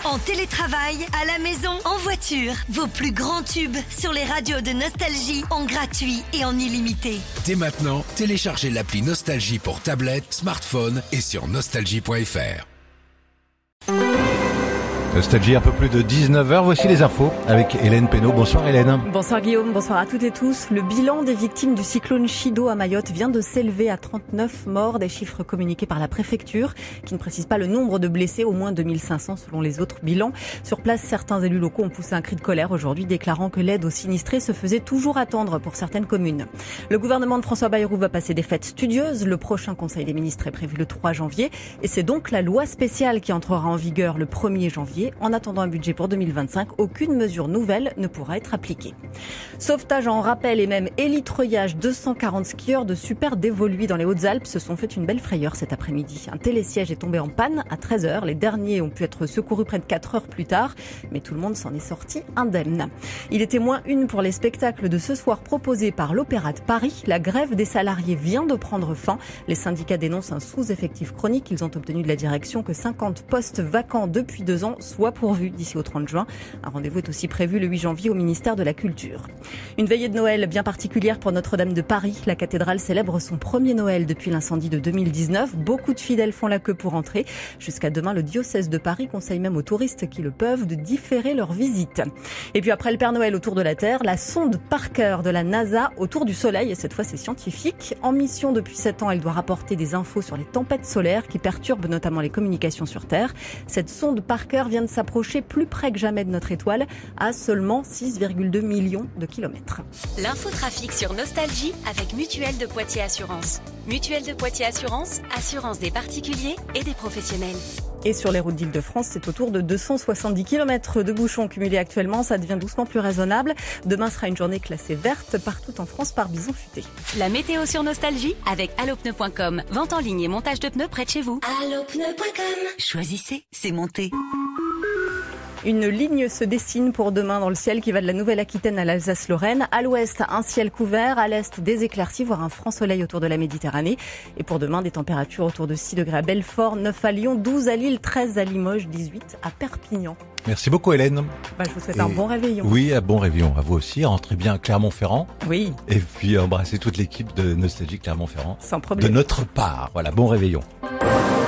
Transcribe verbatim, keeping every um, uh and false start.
En télétravail, à la maison, en voiture. Vos plus grands tubes sur les radios de Nostalgie en gratuit et en illimité. Dès maintenant, téléchargez l'appli Nostalgie pour tablette, smartphone et sur nostalgie point f r. Nostalgie, un peu plus de dix-neuf heures, voici les infos avec Hélène Pénaud. Bonsoir Hélène. Bonsoir Guillaume, bonsoir à toutes et tous. Le bilan des victimes du cyclone Chido à Mayotte vient de s'élever à trente-neuf morts, des chiffres communiqués par la préfecture, qui ne précise pas le nombre de blessés, au moins deux mille cinq cents selon les autres bilans. Sur place, certains élus locaux ont poussé un cri de colère aujourd'hui, déclarant que l'aide aux sinistrés se faisait toujours attendre pour certaines communes. Le gouvernement de François Bayrou va passer des fêtes studieuses. Le prochain conseil des ministres est prévu le trois janvier et c'est donc la loi spéciale qui entrera en vigueur le premier janvier. En attendant un budget pour deux mille vingt-cinq, aucune mesure nouvelle ne pourra être appliquée. Sauvetage en rappel et même élitreillage, deux cent quarante skieurs de Super d'Évoluy dans les Hautes-Alpes se sont fait une belle frayeur cet après-midi. Un télésiège est tombé en panne à treize heures. Les derniers ont pu être secourus près de quatre heures plus tard, mais tout le monde s'en est sorti indemne. Il était moins une pour les spectacles de ce soir proposés par l'Opéra de Paris. La grève des salariés vient de prendre fin. Les syndicats dénoncent un sous-effectif chronique. Ils ont obtenu de la direction que cinquante postes vacants depuis deux ans soient pourvus d'ici au trente juin. Un rendez-vous est aussi prévu le huit janvier au ministère de la Culture. Une veillée de Noël bien particulière pour Notre-Dame de Paris. La cathédrale célèbre son premier Noël depuis l'incendie de deux mille dix-neuf. Beaucoup de fidèles font la queue pour entrer. Jusqu'à demain, le diocèse de Paris conseille même aux touristes qui le peuvent de différer leur visite. Et puis après le Père Noël autour de la Terre, la sonde Parker de la NASA autour du Soleil. Et cette fois, c'est scientifique. En mission depuis sept ans, elle doit rapporter des infos sur les tempêtes solaires qui perturbent notamment les communications sur Terre. Cette sonde Parker vient de s'approcher plus près que jamais de notre étoile, à seulement six virgule deux millions de kilomètres. L'infotrafic sur Nostalgie avec Mutuelle de Poitiers Assurance. Mutuelle de Poitiers Assurance, assurance des particuliers et des professionnels. Et sur les routes d'Île-de-France, c'est autour de deux cent soixante-dix kilomètres de bouchons cumulés actuellement. Ça devient doucement plus raisonnable. Demain sera une journée classée verte partout en France par bison futé. La météo sur Nostalgie avec allopneu point com. Vente en ligne et montage de pneus près de chez vous. allopneu point com. Choisissez, c'est monté. Une ligne se dessine pour demain dans le ciel qui va de la Nouvelle-Aquitaine à l'Alsace-Lorraine. À l'ouest, un ciel couvert. À l'est, des éclaircies, voire un franc soleil autour de la Méditerranée. Et pour demain, des températures autour de six degrés à Belfort, neuf à Lyon, douze à Lille, treize à Limoges, dix-huit à Perpignan. Merci beaucoup Hélène. Bah, je vous souhaite Et un bon réveillon. Oui, un bon réveillon à vous aussi. Rentrez bien à Clermont-Ferrand. Oui. Et puis embrassez toute l'équipe de Nostalgie Clermont-Ferrand. Sans problème. De notre part. Voilà, bon réveillon.